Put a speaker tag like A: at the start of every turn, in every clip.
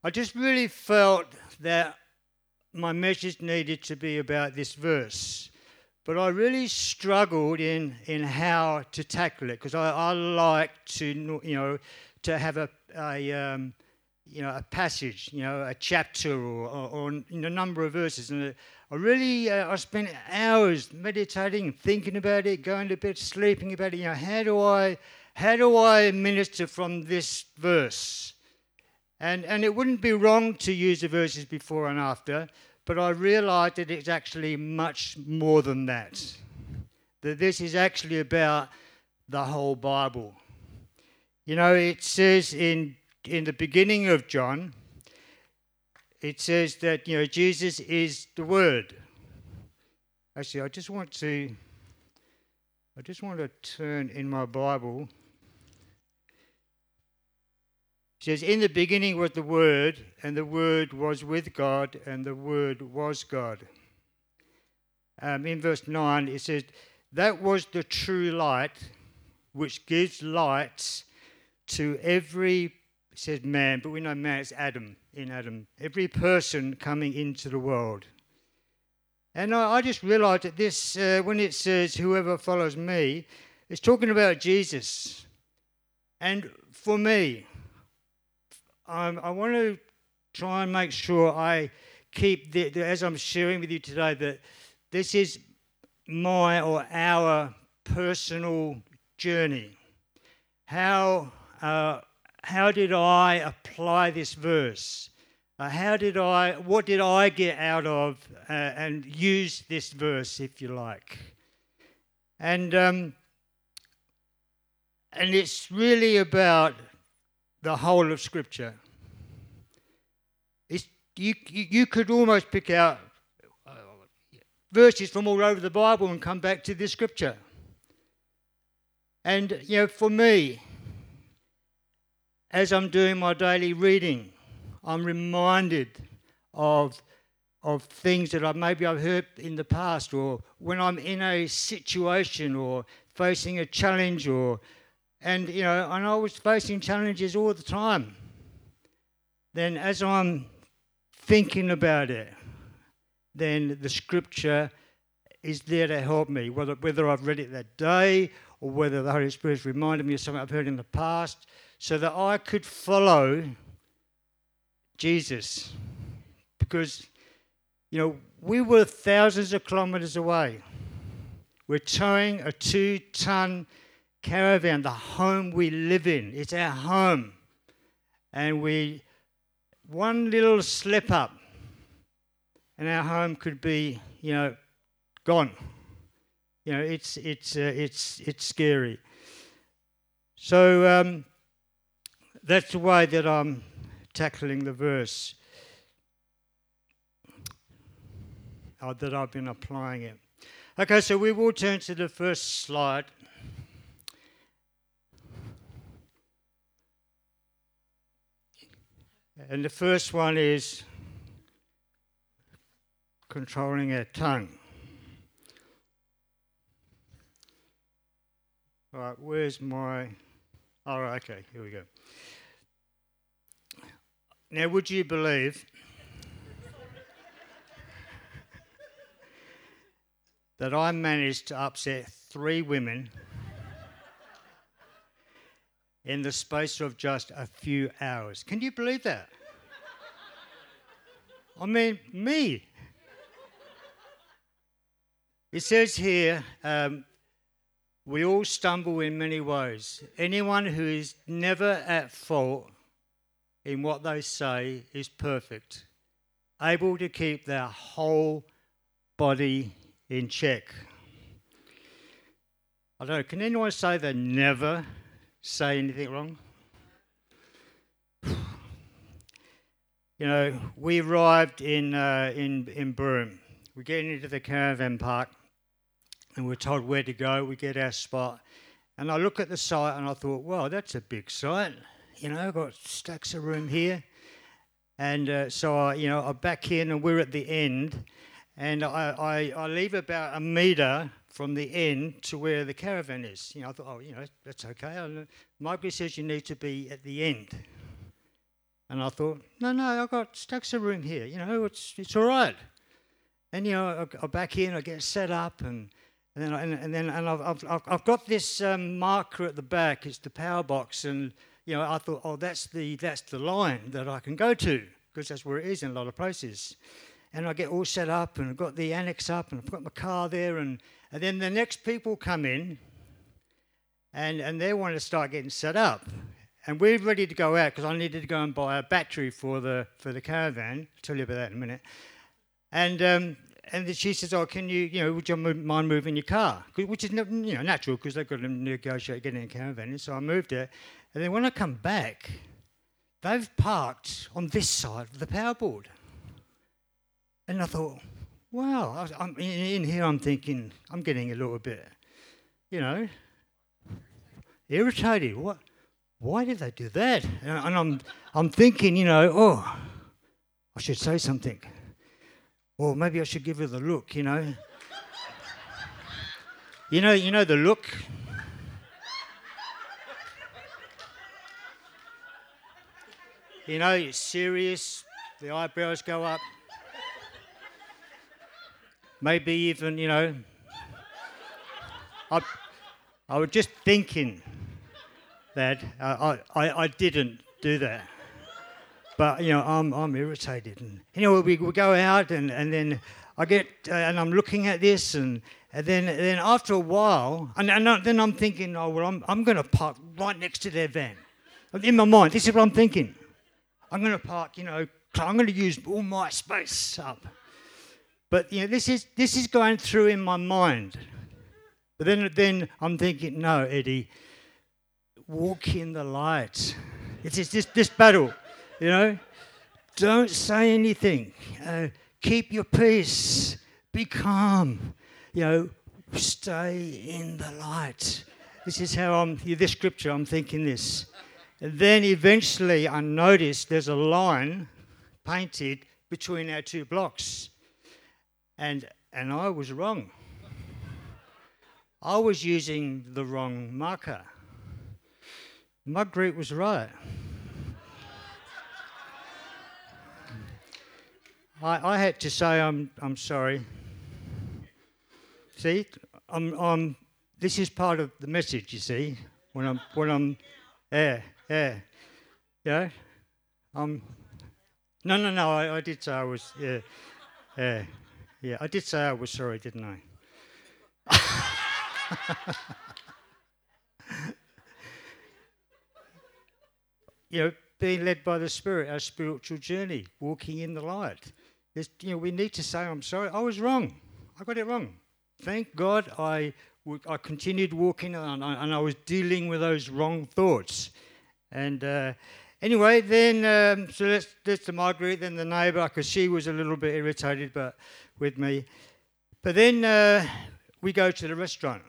A: I just really felt that my message needed to be about this verse. But I really struggled in how to tackle it, because I like to, to have a passage, a chapter or a number of verses. And I spent hours meditating, thinking about it, going to bed, sleeping about it. How do I minister from this verse? And it wouldn't be wrong to use the verses before and after, but I realised that it's actually much more than that. That this is actually about the whole Bible. It says in the beginning of John, it says that, Jesus is the Word. Actually, I just want to turn in my Bible. It says, in the beginning was the Word, and the Word was with God, and the Word was God. In verse 9, it says, that was the true light, which gives light to every, it says man, but we know man is Adam, in Adam, every person coming into the world. And I just realised that this, when it says, whoever follows me, it's talking about Jesus. And for me, I want to try and make sure I keep, as I'm sharing with you today, that this is my or our personal journey. How did I apply this verse? What did I get out of and use this verse, if you like? And it's really about the whole of Scripture. You could almost pick out verses from all over the Bible and come back to this Scripture. And, for me, as I'm doing my daily reading, I'm reminded of things that I've heard in the past, or when I'm in a situation or facing a challenge, and I was facing challenges all the time. Then as I'm thinking about it, then the Scripture is there to help me, whether I've read it that day or whether the Holy Spirit's reminded me of something I've heard in the past, so that I could follow Jesus. Because, we were thousands of kilometres away. We're towing a 2-ton caravan, the home we live in. It's our home. And one little slip up, and our home could be, gone. It's scary. So that's the way that I'm tackling the verse, that I've been applying it. Okay, so we will turn to the first slide. And the first one is controlling our tongue. All right, where's my... Oh, okay, here we go. Now, would you believe that I managed to upset 3 women in the space of just a few hours? Can you believe that? I mean, me. It says here, we all stumble in many ways. Anyone who is never at fault in what they say is perfect, able to keep their whole body in check. I don't know, can anyone say they never say anything wrong? We arrived in Broome. We get into the caravan park and we're told where to go. We get our spot. And I look at the site and I thought, wow, that's a big site. I've got stacks of room here. And so I back in and we're at the end. And I leave about 1 metre from the end to where the caravan is. I thought, that's okay. Michael says you need to be at the end. And I thought, no, I've got stacks of room here. It's all right. And I back in, I get set up, and I've got this marker at the back. It's the power box, and I thought, oh, that's the line that I can go to, because that's where it is in a lot of places. And I get all set up, and I've got the annex up, and I've got my car there, and then the next people come in, and they want to start getting set up. And we're ready to go out, because I needed to go and buy a battery for the caravan. I'll tell you about that in a minute. And then she says, oh, can would you mind moving your car? Which is natural, because they've got to negotiate getting a caravan. So I moved it. And then when I come back, they've parked on this side of the power board. And I thought, wow, I'm in here, I'm thinking, I'm getting a little bit, irritated. Why did they do that? And I'm thinking, oh, I should say something. Or maybe I should give her the look, You know the look? You're serious, the eyebrows go up. Maybe even, I was just thinking that I didn't do that. But, I'm irritated. And, we go out and then I get, and I'm looking at this and then after a while, and then I'm thinking, oh, well, I'm going to park right next to their van. In my mind, this is what I'm thinking. I'm going to park, I'm going to use all my space up. But, this is going through in my mind. But then I'm thinking, no, Eddie, walk in the light. It's this battle, Don't say anything. Keep your peace. Be calm. Stay in the light. This is how this scripture, I'm thinking this. And then eventually I noticed there's a line painted between our two blocks. And I was wrong. I was using the wrong marker. Marguerite was right. I had to say I'm sorry. See, this is part of the message. You see, when I'm No. I did say I was I did say I was sorry, didn't I? Being led by the Spirit, our spiritual journey, walking in the light. We need to say, I'm sorry, I was wrong. I got it wrong. Thank God I continued walking and I was dealing with those wrong thoughts. And anyway, then, so that's the Marguerite, then the neighbour, because she was a little bit irritated with me. But then we go to the restaurant.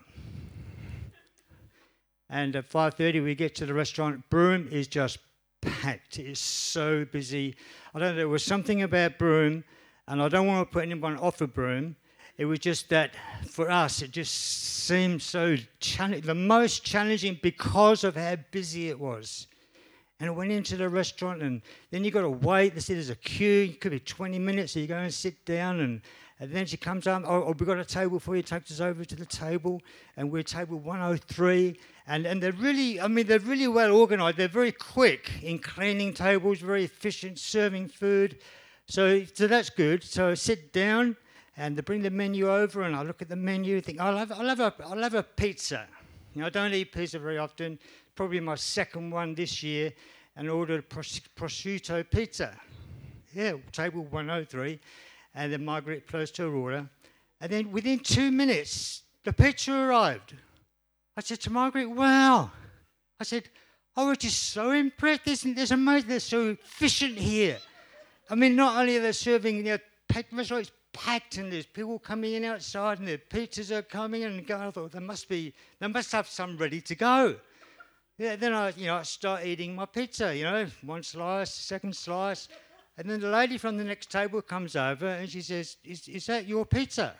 A: And at 5:30 we get to the restaurant. Broome is just packed. It is so busy. I don't know, there was something about Broome, and I don't want to put anyone off of Broome. It was just that for us, it just seemed so challenging, the most challenging because of how busy it was. And I went into the restaurant, and then you got to wait. They said there's a queue. It could be 20 minutes, so you go and sit down, and then she comes up, oh, we've got a table for you, takes us over to the table, and we're table 103. And they're really, they're really well organised. They're very quick in cleaning tables, very efficient, serving food. So that's good. So I sit down, and they bring the menu over, and I look at the menu and think, I'll have a pizza. I don't eat pizza very often. Probably my second one this year, and ordered prosciutto pizza. Yeah, table 103. And then Margaret closed her order. And then within 2 minutes, the pizza arrived. I said to Margaret, wow. I said, I was just so impressed. There's amazing. They're so efficient here. Not only are they serving, packed restaurants, packed, and there's people coming in outside, and their pizzas are coming in and going. I thought, they must have some ready to go. Yeah, then I start eating my pizza, one slice, second slice. And then the lady from the next table comes over and she says, is that your pizza?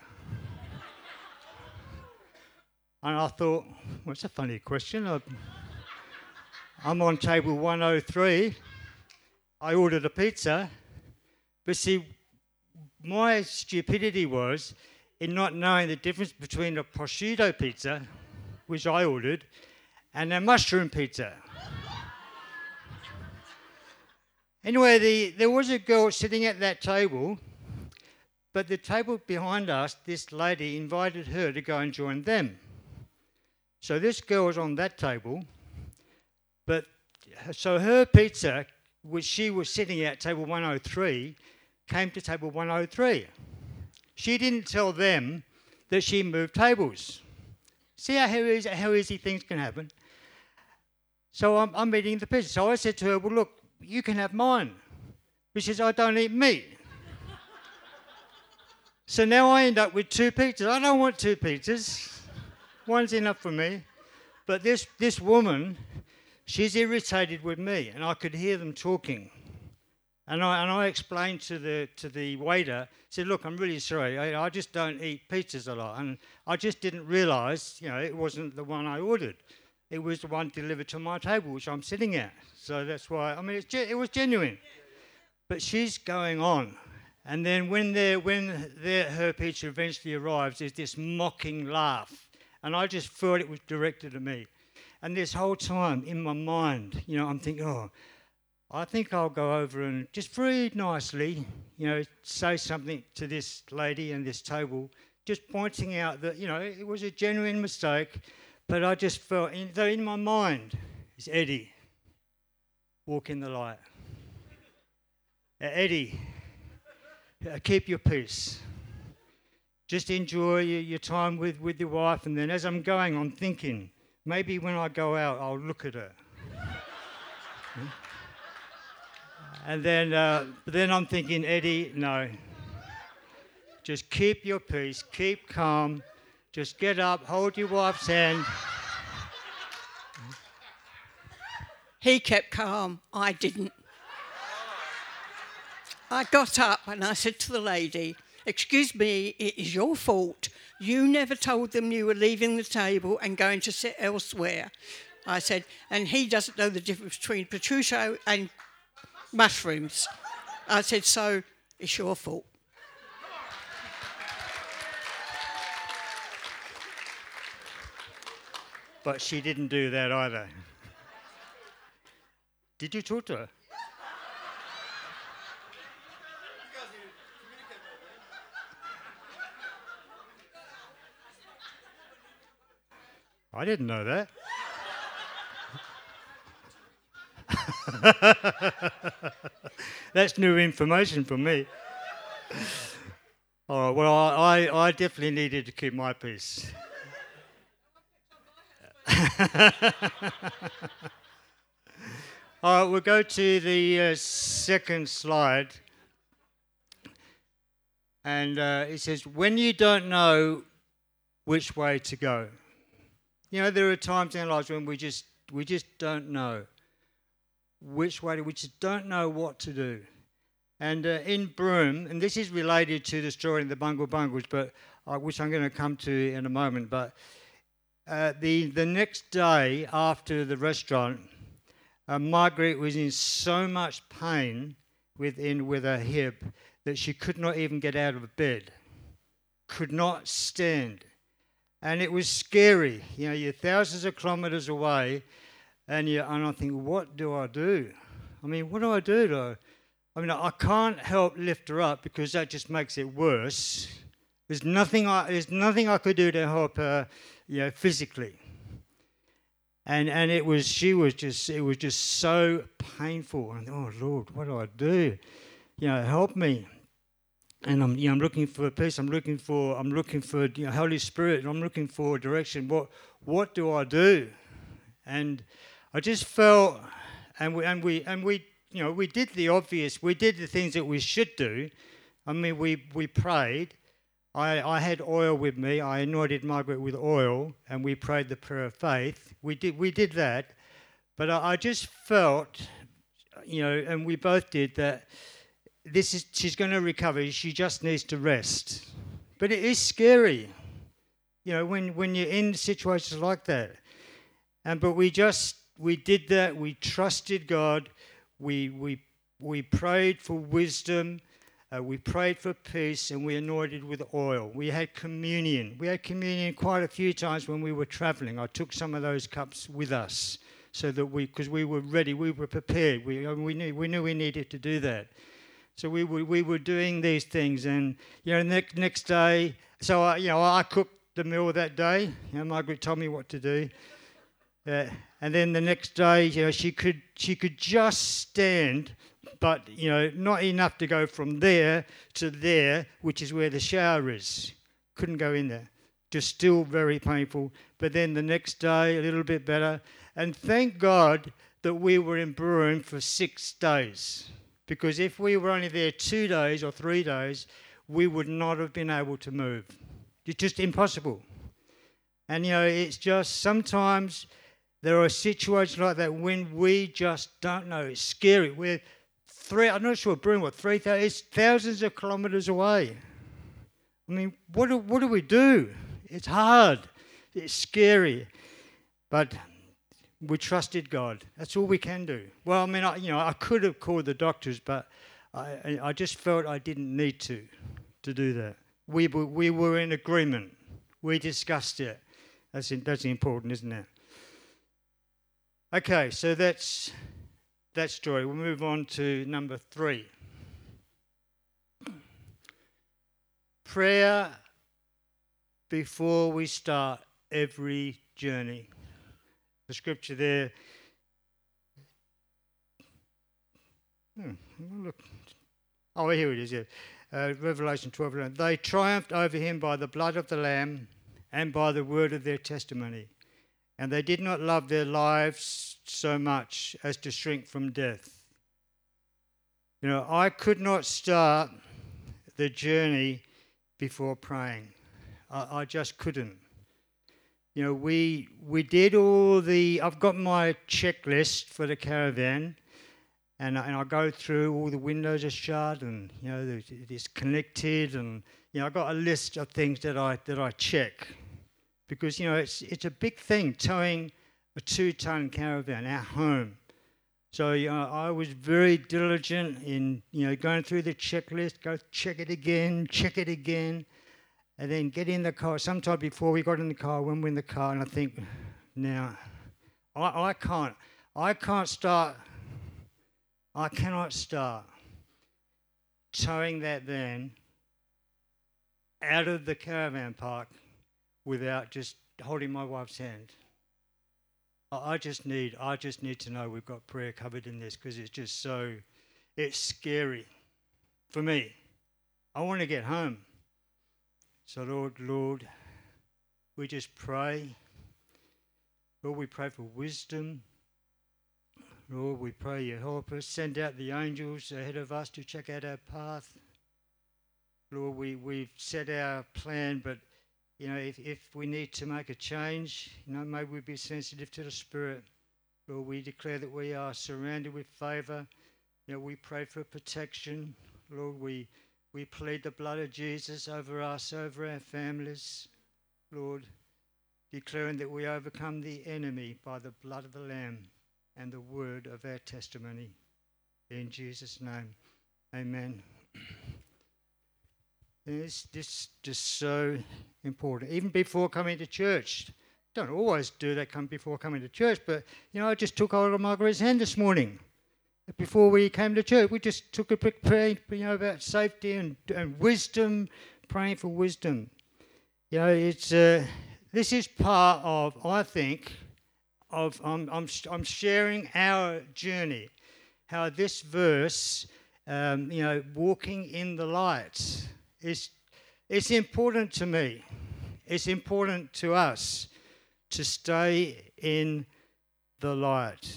A: And I thought, well, it's a funny question. I'm on table 103. I ordered a pizza, but see, my stupidity was in not knowing the difference between a prosciutto pizza, which I ordered, and a mushroom pizza. Anyway, there was a girl sitting at that table, but the table behind us, this lady invited her to go and join them. So this girl was on that table, but so her pizza, which she was sitting at table 103, came to table 103. She didn't tell them that she moved tables. See how easy things can happen? So I'm eating the pizza. So I said to her, well, look, you can have mine. She says, I don't eat meat. So now I end up with 2 pizzas. I don't want 2 pizzas. One's enough for me. But this woman, she's irritated with me, and I could hear them talking. And I explained to the waiter, said, look, I'm really sorry. I just don't eat pizzas a lot. And I just didn't realise, it wasn't the one I ordered. It was the one delivered to my table, which I'm sitting at. So that's why, it was genuine. But she's going on. And then when her pizza eventually arrives, there's this mocking laugh. And I just thought it was directed at me. And this whole time in my mind, I'm thinking, I think I'll go over and just very nicely, say something to this lady and this table, just pointing out that, it was a genuine mistake. But I just felt, in my mind, it's Eddie, walk in the light. Eddie, keep your peace. Just enjoy your time with your wife. And then as I'm going, I'm thinking, maybe when I go out, I'll look at her. And then I'm thinking, Eddie, no. Just keep your peace, keep calm. Just get up, hold your wife's hand.
B: He kept calm, I didn't. I got up and I said to the lady, excuse me, it is your fault. You never told them you were leaving the table and going to sit elsewhere. I said, and he doesn't know the difference between prosciutto and mushrooms. I said, so it's your fault.
A: But she didn't do that either. Did you talk to her? I didn't know that. That's new information for me. All right, well, I definitely needed to keep my peace. All right, we'll go to the second slide. And it says, when you don't know which way to go. There are times in our lives when we just don't know which way to, we just don't know what to do. And in Broome, and this is related to the story in the Bungle Bungles, but which I'm going to come to in a moment, but the next day after the restaurant, Margaret was in so much pain with her hip that she could not even get out of bed, could not stand. And it was scary. You're thousands of kilometres away, and I think, what do I do? What do I do? I can't help lift her up because that just makes it worse. There's nothing I could do to help her, physically. And it was just so painful. And oh Lord, what do I do? Help me. And I'm looking for peace. I'm looking for Holy Spirit. And I'm looking for direction. What do I do? And I just felt, and we did the obvious. We did the things that we should do. We prayed. I had oil with me. I anointed Margaret with oil, and we prayed the prayer of faith. We did that, but I just felt, and we both did that. She's going to recover. She just needs to rest. But it is scary, when you're in situations like that. But we did that. We trusted God. We we prayed for wisdom, we prayed for peace, and we anointed with oil. We had communion. We had communion quite a few times when we were travelling. I took some of those cups with us so that because we were ready, we were prepared. We knew we needed to do that. So we were doing these things, and next day. So I cooked the meal that day. Margaret told me what to do. And then the next day, she could just stand, but not enough to go from there to there, which is where the shower is. Couldn't go in there. Just still very painful. But then the next day, a little bit better. And thank God that we were in Broome for 6 days, because if we were only there 2 days or 3 days, we would not have been able to move. It's just impossible. And it's just sometimes there are situations like that when we just don't know. It's scary. I'm not sure Broome, 3,000, it's thousands of kilometres away. I mean, what do we do? It's hard. It's scary. But we trusted God. That's all we can do. Well, I mean, I could have called the doctors, but I just felt I didn't need to do that. We were in agreement. We discussed it. That's important, isn't it? Okay, so that's that story. We'll move on to number 3. Prayer before we start every journey. The scripture there. Look. Oh, here it is. Yeah. Revelation 12:11. They triumphed over him by the blood of the Lamb and by the word of their testimony. And they did not love their lives so much as to shrink from death. I could not start the journey before praying. I just couldn't. We did I've got my checklist for the caravan, and I go through, all the windows are shut, and it's connected, and I've got a list of things that I check. Because, it's a big thing, towing a 2-ton caravan, our home. So, I was very diligent in, going through the checklist, go check it again, and then get in the car. Sometime before we got in the car, when we're in the car, and I think, now, I cannot start towing that van out of the caravan park without just holding my wife's hand. I just need to know we've got prayer covered in this, because it's scary for me. I want to get home. So Lord, we just pray. Lord, we pray for wisdom. Lord, we pray you help us. Send out the angels ahead of us to check out our path. Lord, we've set our plan, but if we need to make a change, may we be sensitive to the Spirit. Lord, we declare that we are surrounded with favour. We pray for protection. Lord, we plead the blood of Jesus over us, over our families. Lord, declaring that we overcome the enemy by the blood of the Lamb and the word of our testimony. In Jesus' name, amen. It's just so important. Even before coming to church. Don't always do that before coming to church, but, I just took hold of Margaret's hand this morning. Before we came to church, we just took a quick prayer, about safety and wisdom, praying for wisdom. This is part of, I think, I'm sharing our journey, how this verse, walking in the light, it's important to me. It's important to us to stay in the light.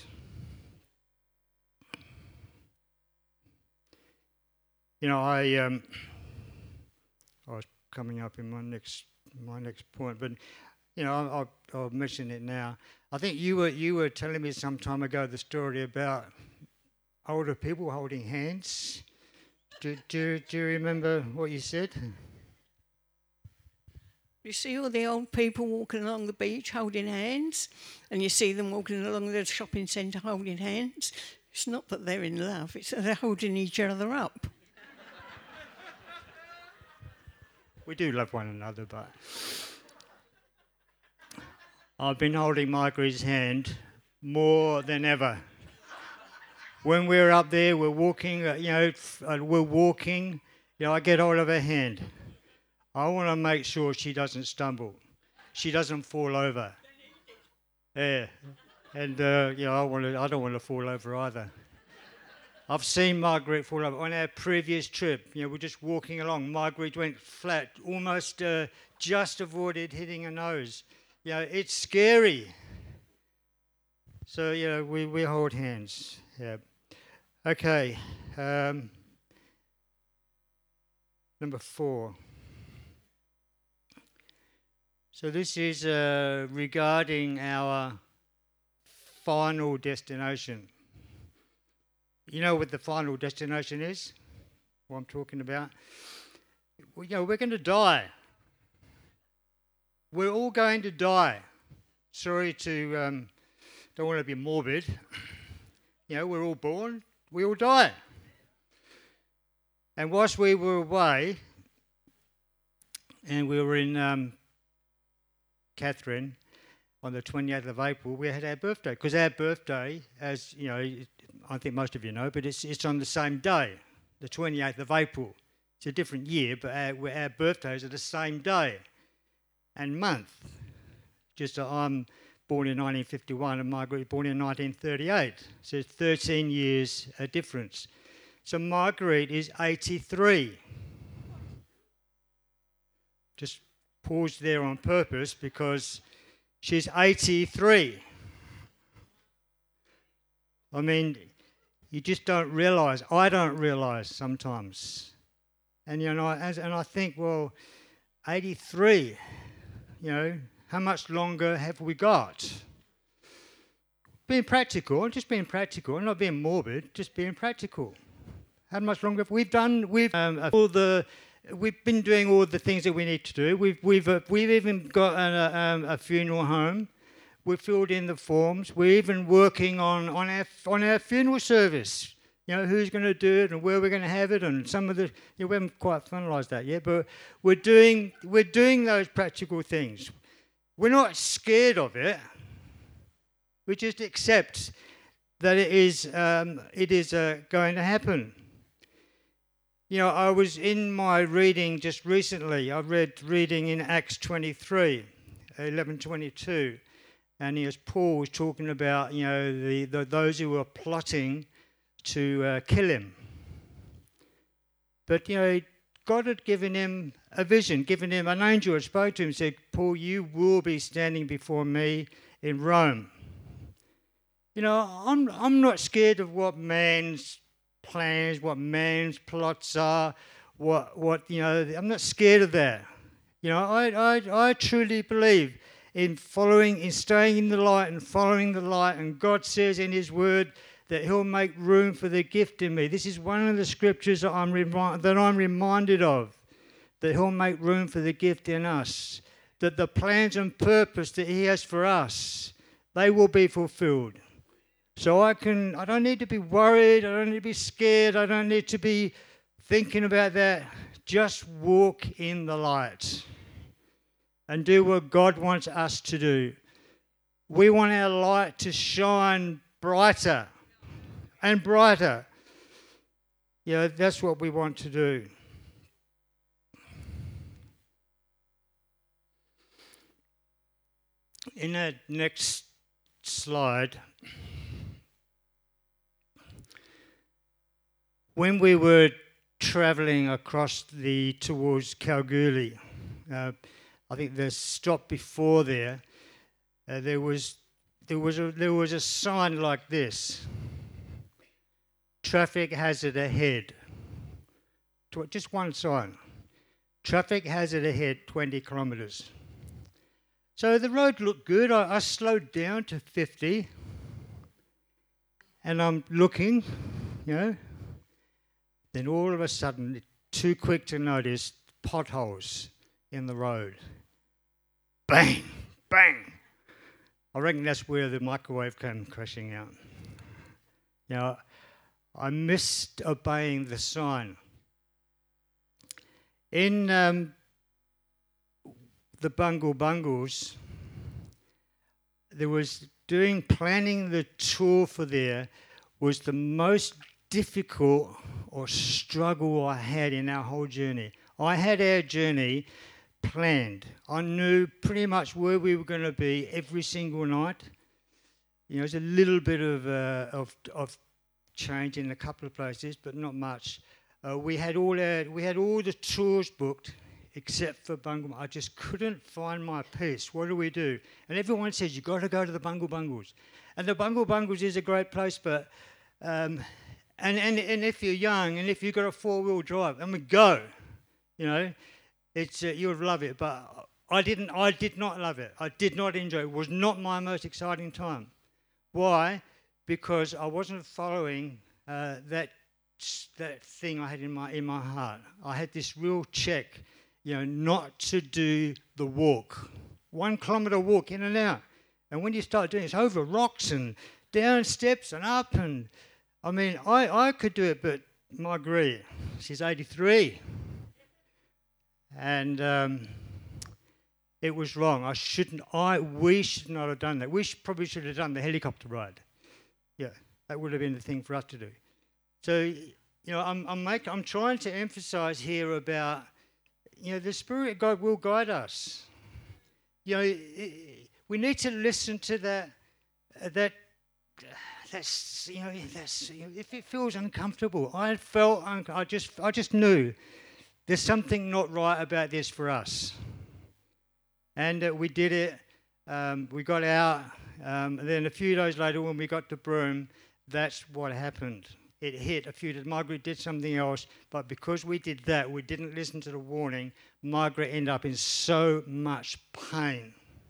A: I was coming up in my next point, but I'll mention it now. I think you were telling me some time ago the story about older people holding hands. Do you remember what you said?
B: You see all the old people walking along the beach holding hands, and you see them walking along the shopping centre holding hands. It's not that they're in love, it's that they're holding each other up.
A: We do love one another, but I've been holding Margaret's hand more than ever. When we're up there, we're walking, I get hold of her hand. I want to make sure she doesn't stumble. She doesn't fall over. Yeah. And, I don't want to fall over either. I've seen Margaret fall over. On our previous trip, we're just walking along. Margaret went flat, almost just avoided hitting her nose. It's scary. So, we hold hands. Yeah. Okay. Number 4. So this is regarding our final destination. You know what the final destination is? What I'm talking about? We're going to die. We're all going to die. Sorry to, don't want to be morbid. We're all born, we all die. And whilst we were away, and we were in Catherine on the 28th of April, we had our birthday. Because our birthday, as you know, I think most of you know, but it's on the same day, the 28th of April. It's a different year, but our birthdays are the same day and month. Just I'm born in 1951 and Margaret was born in 1938. So it's 13 years a difference. So Margaret is 83. Just pause there on purpose because she's 83. I mean, you just don't realise. I don't realise sometimes. And I think, well, 83, how much longer have we got? Being practical, just being practical, not being morbid, just being practical. How much longer have we done? We've been doing all the things that we need to do. We've even got a funeral home. We've filled in the forms. We're even working on our funeral service. Who's going to do it and where we're going to have it, and some of the we haven't quite finalised that yet. But we're doing those practical things. We're not scared of it. We just accept that it is going to happen. I was in my reading just recently. I reading in Acts 23, 11:22, and as Paul was talking about, those who were plotting to kill him. But God had given him a vision, given him an angel had spoke to him, and said, "Paul, you will be standing before me in Rome." I'm not scared of what man's plans, what man's plots are, I'm not scared of that. I truly believe in staying in the light and following the light, and God says in His Word that He'll make room for the gift in me. This is one of the scriptures that I'm reminded of, that He'll make room for the gift in us, that the plans and purpose that He has for us, they will be fulfilled. So I don't need to be worried, I don't need to be scared, I don't need to be thinking about that. Just walk in the light and do what God wants us to do. We want our light to shine brighter and brighter. That's what we want to do. In that next slide, when we were travelling across towards Kalgoorlie, I think the stop before there was a sign like this: traffic hazard ahead. Just one sign: traffic hazard ahead, 20 kilometres. So the road looked good. I slowed down to 50, and I'm looking, Then all of a sudden, too quick to notice, potholes in the road. Bang, bang. I reckon that's where the microwave came crashing out. You know, I missed obeying the sign. In the Bungle Bungles, there was planning the tour for there was the most difficult or struggle I had in our whole journey. I had our journey planned. I knew pretty much where we were going to be every single night. You know, there's a little bit of change in a couple of places, but not much. We had all the tours booked except for Bungle. I just couldn't find my peace. What do we do? And everyone says you've got to go to the Bungle Bungles, and the Bungle Bungles is a great place. But and if you're young and if you've got a 4-wheel drive, go. You know, it's you would love it. But I didn't. I did not love it. I did not enjoy it. It was not my most exciting time. Why? Because I wasn't following that thing I had in my heart. I had this real check, not to do the walk. 1 kilometre walk in and out. And when you start doing it, it's over rocks and down steps and up. And I mean, I could do it, but Marguerite, she's 83. And it was wrong. We should not have done that. We probably should have done the helicopter ride. Yeah, that would have been the thing for us to do. So, I'm trying to emphasize here about, the Spirit of God will guide us. We need to listen to that. That's if it feels uncomfortable. I just knew there's something not right about this for us. And we did it. We got out. And then a few days later, when we got to Broome, that's what happened. It hit a few days. Margaret did something else, but because we did that, we didn't listen to the warning. Margaret ended up in so much pain.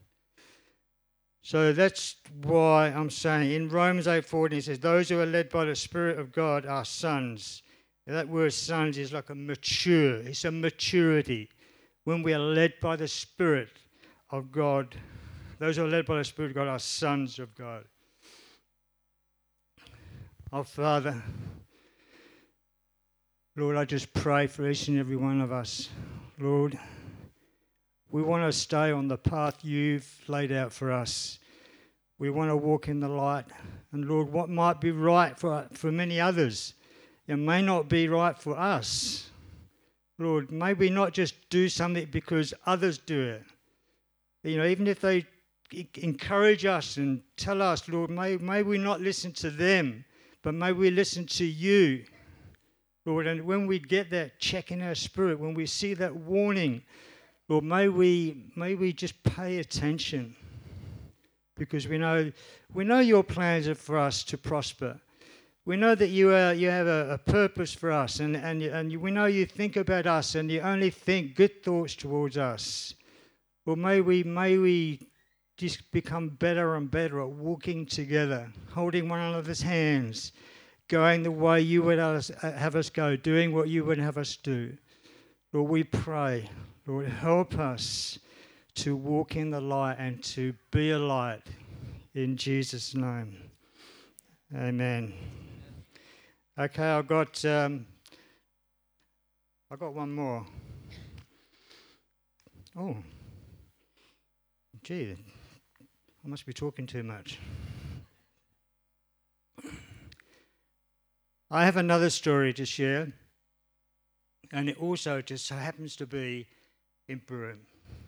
A: So that's why I'm saying in Romans 8:14 it says, "Those who are led by the Spirit of God are sons." Now, that word "sons" is like it's a maturity. When we are led by the Spirit of God, those who are led by the Spirit of God are sons of God. Oh, Father, Lord, I just pray for each and every one of us. Lord, we want to stay on the path you've laid out for us. We want to walk in the light. And Lord, what might be right for many others, it may not be right for us. Lord, may we not just do something because others do it. Even if they encourage us and tell us, Lord, may we not listen to them, but may we listen to you, Lord. And when we get that check in our spirit, when we see that warning, Lord, may we just pay attention, because we know your plans are for us to prosper. We know that you have a purpose for us, and we know you think about us, and you only think good thoughts towards us. Well, may we just become better and better at walking together, holding one another's hands, going the way you would have us go, doing what you would have us do. Lord, we pray, Lord, help us to walk in the light and to be a light. In Jesus' name, amen. Okay, I've got one more. Oh, gee, I must be talking too much. I have another story to share, and it also just so happens to be in Broome.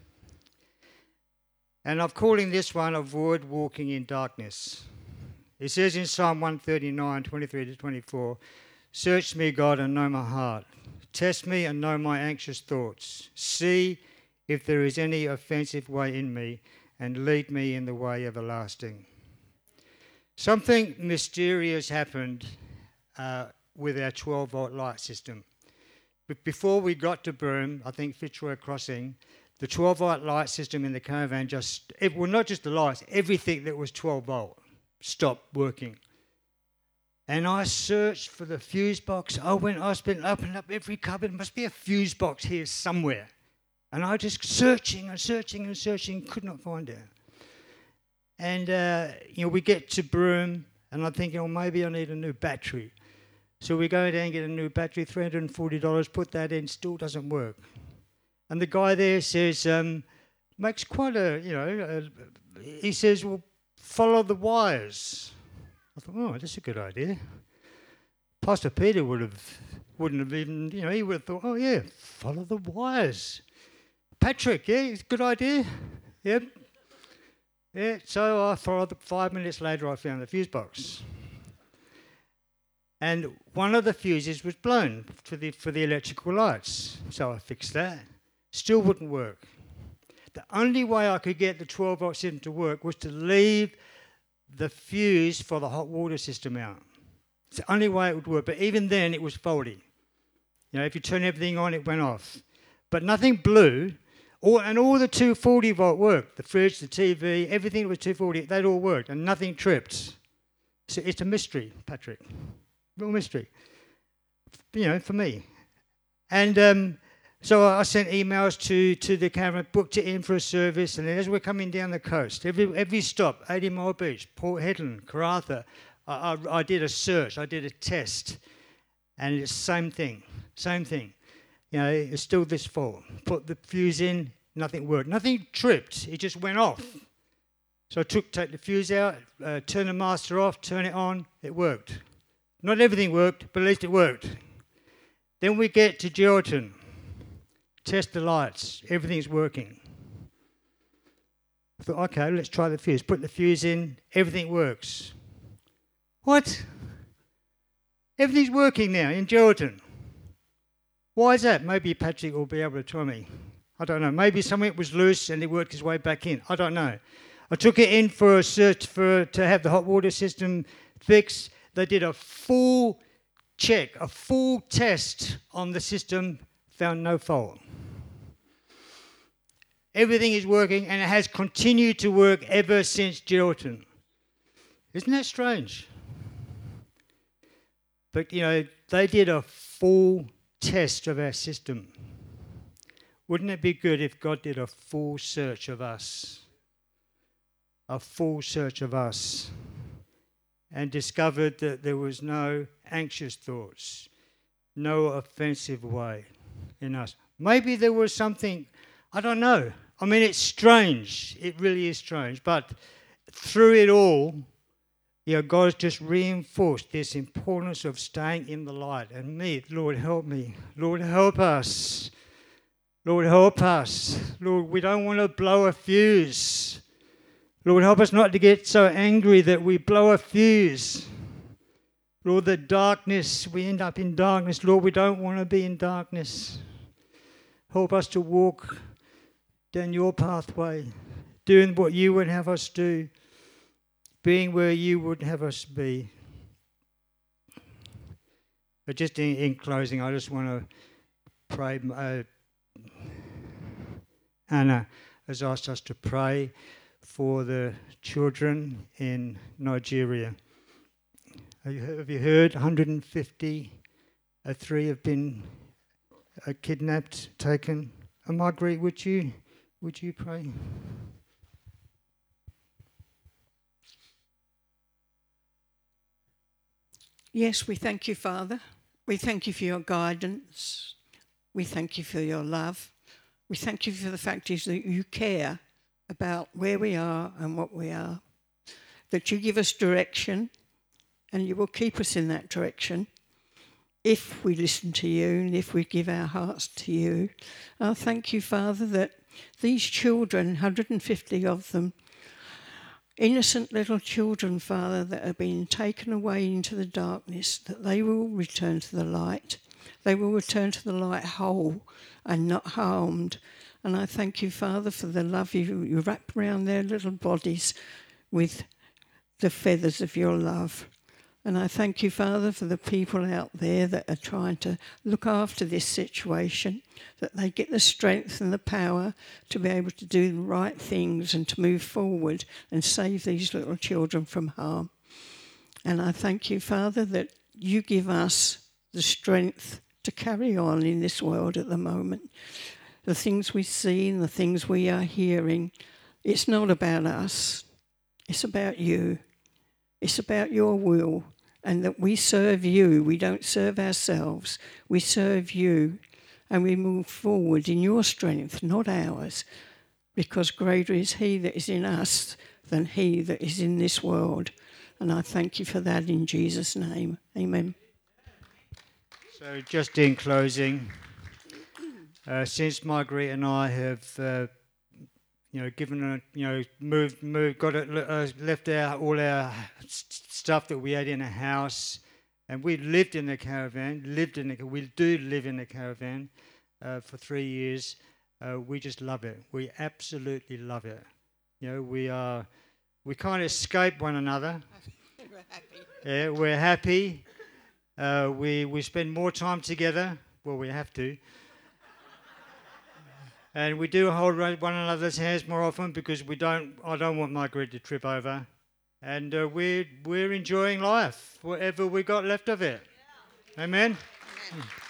A: And I'm calling this one "Avoid Walking in Darkness." It says in Psalm 139, 23 to 24, "Search me, God, and know my heart. Test me and know my anxious thoughts. See if there is any offensive way in me, and lead me in the way everlasting." Something mysterious happened with our 12-volt light system. But before we got to Broome, I think Fitzroy Crossing, the 12-volt light system in the caravan not just the lights, everything that was 12-volt stopped working. And I searched for the fuse box. I spent up and up every cupboard. There must be a fuse box here somewhere. And I just searching, could not find it. And, we get to Broome, And I'm thinking, oh, maybe I need a new battery. So we go down and get a new battery, $340, put that in, still doesn't work. And the guy there says, makes quite he says, well, follow the wires. I thought, oh, that's a good idea. Pastor Peter wouldn't have even, he would have thought, oh, yeah, follow the wires. Patrick, yeah, it's a good idea. Yep. Yeah, so I followed 5 minutes later, I found the fuse box. And one of the fuses was blown for the electrical lights. So I fixed that. Still wouldn't work. The only way I could get the 12-volt system to work was to leave the fuse for the hot water system out. It's the only way it would work. But even then, it was faulty. If you turn everything on, it went off. But nothing blew. And all the 240-volt worked. The fridge, the TV, everything that was 240, they'd all worked. And nothing tripped. So it's a mystery, Patrick. Real mystery. For me. And so I sent emails to the camera, booked it in for a service, and then as we're coming down the coast, every stop, 80 Mile Beach, Port Hedland, Karratha, I did a search, I did a test, and it's the same thing. It's still this fault. Put the fuse in, nothing worked. Nothing tripped, it just went off. So I take the fuse out, turn the master off, turn it on, it worked. Not everything worked, but at least it worked. Then we get to Geraldton. Test the lights. Everything's working. I thought, okay, let's try the fuse. Put the fuse in. Everything works. What? Everything's working now in Geraldton. Why is that? Maybe Patrick will be able to tell me. I don't know. Maybe something was loose and it worked its way back in. I don't know. I took it in for a search to have the hot water system fixed. They did a full check, a full test on the system, found no fault. Everything is working, and it has continued to work ever since Geraldton. Isn't that strange? But, they did a full test of our system. Wouldn't it be good if God did a full search of us? A full search of us. And discovered that there was no anxious thoughts, no offensive way in us. Maybe there was something, I don't know. I mean, it's strange. It really is strange. But through it all, God's just reinforced this importance of staying in the light. And me, Lord, help me. Lord, help us. Lord, help us. Lord, we don't want to blow a fuse. Lord, help us not to get so angry that we blow a fuse. Lord, the darkness, we end up in darkness. Lord, we don't want to be in darkness. Help us to walk down your pathway, doing what you would have us do, being where you would have us be. But just in closing, I just want to pray. Anna has asked us to pray for the children in Nigeria. Have you heard 153 have been kidnapped, taken? Marguerite, would you pray?
B: Yes, we thank you, Father. We thank you for your guidance. We thank you for your love. We thank you for the fact is that you care about where we are and what we are, that you give us direction and you will keep us in that direction if we listen to you and if we give our hearts to you. I thank you, Father, that these children, 150 of them, innocent little children, Father, that have been taken away into the darkness, that they will return to the light. They will return to the light whole and not harmed. And I thank you, Father, for the love you wrap around their little bodies with the feathers of your love. And I thank you, Father, for the people out there that are trying to look after this situation, that they get the strength and the power to be able to do the right things and to move forward and save these little children from harm. And I thank you, Father, that you give us the strength to carry on in this world at the moment. The things we see and the things we are hearing, it's not about us. It's about you. It's about your will, and that we serve you. We don't serve ourselves. We serve you, and we move forward in your strength, not ours, because greater is he that is in us than he that is in this world. And I thank you for that in Jesus' name. Amen.
A: So just in closing, since Marguerite and I have, given, moved, got it, left all our stuff that we had in a house, and we lived in the caravan. We do live in the caravan for 3 years. We just love it. We absolutely love it. We can't escape one another.
B: We're happy.
A: Yeah, we're happy. We spend more time together. Well, we have to. And we do hold one another's hands more often because I don't want Margaret to trip over. And we're enjoying life, whatever we got left of it. Yeah. Amen?
B: Amen.